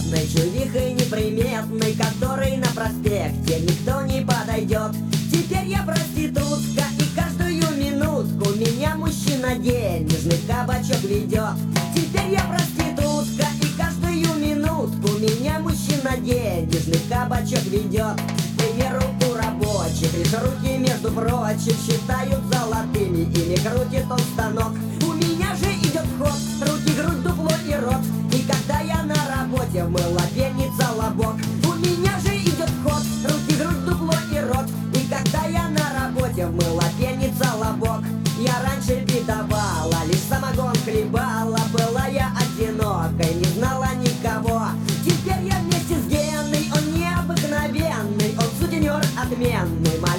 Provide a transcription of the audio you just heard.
бедной, чувихой неприметной, которой на проспекте никто не подойдет. Теперь я проститутка, и каждую минутку меня мужчина денежный в кабачок ведет. Теперь я проститутка, и каждую минутку меня мужчина денежный в кабачок ведет. К примеру, у рабочих лишь руки, между прочим, считают золотыми, ими крутит он станок. У меня же идет ход, руки, грудь, дупло и рот. И когда я на работе, мыла пенится лобок. У меня же идет ход, руки, грудь, дупло и рот. И когда я на работе, мыла пенится лобок. Я раньше бедовала, лишь самогон хлебала, была я одинокой, не знала никого. Теперь я вместе с Геной, он необыкновенный, он сутенер отменный.